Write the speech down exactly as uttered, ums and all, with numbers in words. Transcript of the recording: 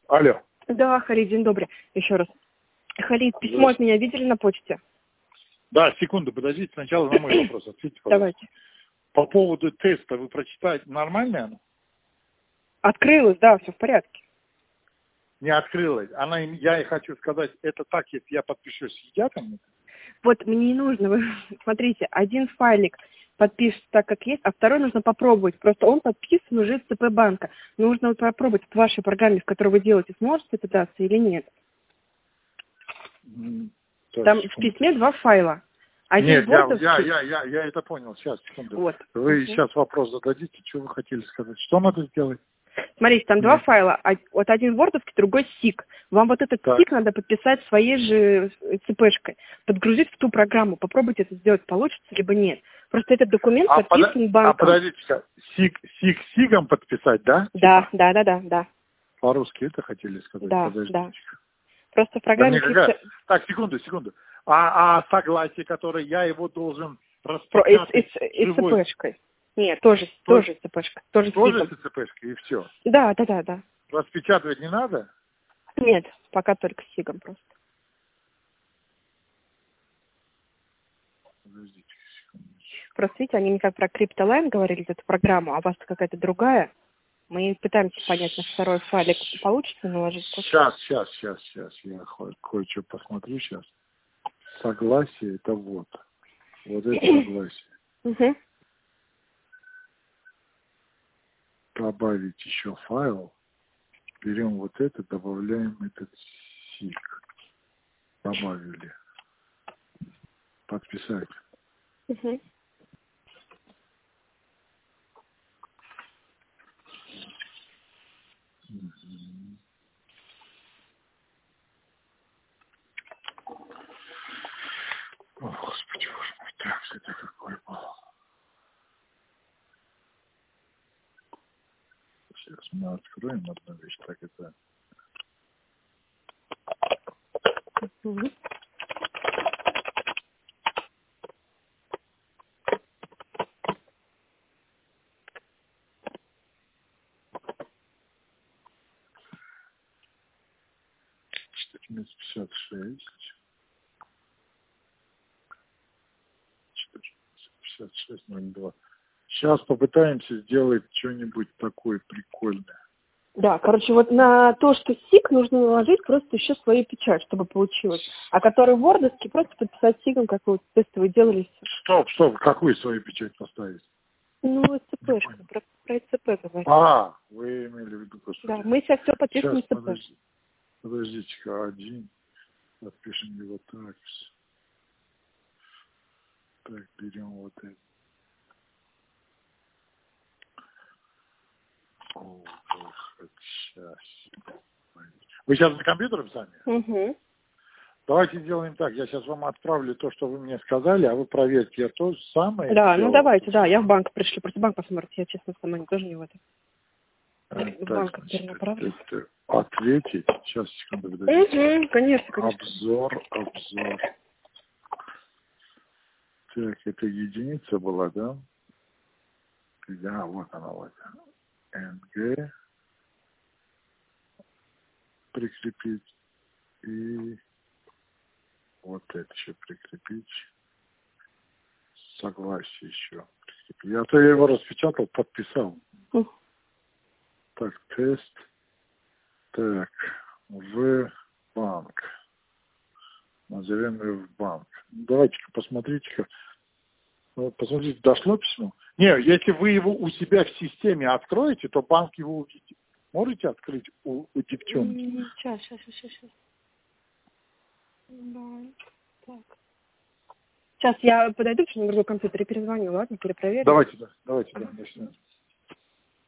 Алло. Да, Халид, день добрый. Еще раз. Халид, письмо от меня видели на почте? Да, секунду, подождите. Сначала на мой вопрос ответьте, пожалуйста. Давайте. По поводу теста вы прочитаете, нормально оно? Открылась, да, все в порядке. Не открылась. Она, я и хочу сказать, это так, если я подпишусь, я там? Вот мне не нужно, вы смотрите, один файлик подпишет так, как есть, а второй нужно попробовать. Просто он подписан уже с ЦП банка. Нужно вот попробовать в вашей программе, в которой вы делаете, сможете это даться или нет. Mm, так, Там секунду. в письме два файла. Один Нет, я, вордовский... я, я, я, я это понял. Сейчас, секунду. Вот. Вы Угу. сейчас вопрос зададите, что вы хотели сказать. Что надо сделать? Смотрите, там Нет. два файла. Вот один вордовский, другой сик. Вам вот этот Так. сик надо подписать своей же ЦПшкой. Подгрузить в ту программу. Попробуйте это сделать, получится либо нет. Просто этот документ А, подписан под... банком. а подождите, сик, сик сигом подписать, да? Да, Типа? да, да, да, да. По-русски это хотели сказать? Да, Подождите. да. Просто в Да программе... мне какая... Так, секунду, секунду. А, а согласие, которое я его должен распечатать И, и, и живой... ЦПшкой. Нет, тоже, То... тоже ЦПшка. Тоже, Тоже с с ЦПшкой и все? Да, да, да, да. Распечатывать не надо? Нет, пока только с сигом просто. Подождите секунду. Просто, видите, они не как про CryptoLine говорили, эту программу, а у вас какая-то другая. Мы пытаемся понять, на второй файлик получится наложить. Сейчас, сейчас, сейчас, сейчас. Я кое-что посмотрю сейчас. Согласие это вот. Вот это согласие. Угу. Добавить еще файл. Берем вот это, добавляем этот сик. Добавили. Подписать. Угу. О, Господи, боже мой, так, это какой был. Сейчас мы откроем одну вещь, так это... Угу. четыреста пятьдесят шесть. четыреста пятьдесят шесть ноль два. Сейчас попытаемся сделать что-нибудь такое прикольное. Да, короче, вот на то, что сик, нужно наложить просто еще свою печать, чтобы получилось. А который вордовский, просто подписать сигом, как вы тестовые делали. Стоп, стоп, какую свою печать поставить? Ну, ЦПшка, про, про ЦП говорим. А, вы имели в виду, господи. Да, мы сейчас все подписываем Сейчас, ЦП. подождите. Подождите-ка, один. Подпишем его так. Так, берем вот это. О, боже, сейчас. Вы сейчас за компьютером сами? Угу. Давайте сделаем так. Я сейчас вам отправлю то, что вы мне сказали, а вы проверьте. Я то же самое Да, делал. ну давайте, да, я в банк пришли. Просто банк посмотрите, я честно сама не, тоже не в этом. А, В так, банк значит, перенаправлю. это ответить. Сейчас, секунду, подождите. Угу, конечно, конечно. Обзор, обзор. Так, это единица была, да? Да, вот она, вот. эн гэ. Прикрепить. И вот это еще прикрепить. Согласие еще прикрепить. Я то я его распечатал, подписал. Ух. Так, тест. Так, в банк. Назовем его в банк. Давайте-ка посмотрите-ка. Вот, посмотрите, дошло письмо? Не, если вы его у себя в системе откроете, то банк его увидит. Можете открыть у, у девчонки? Сейчас, сейчас, сейчас, сейчас. Банк. Так. Сейчас я подойду к другому компьютеру и перезвоню, ладно, перепроверю. Давайте, да, давайте, да, до свидания.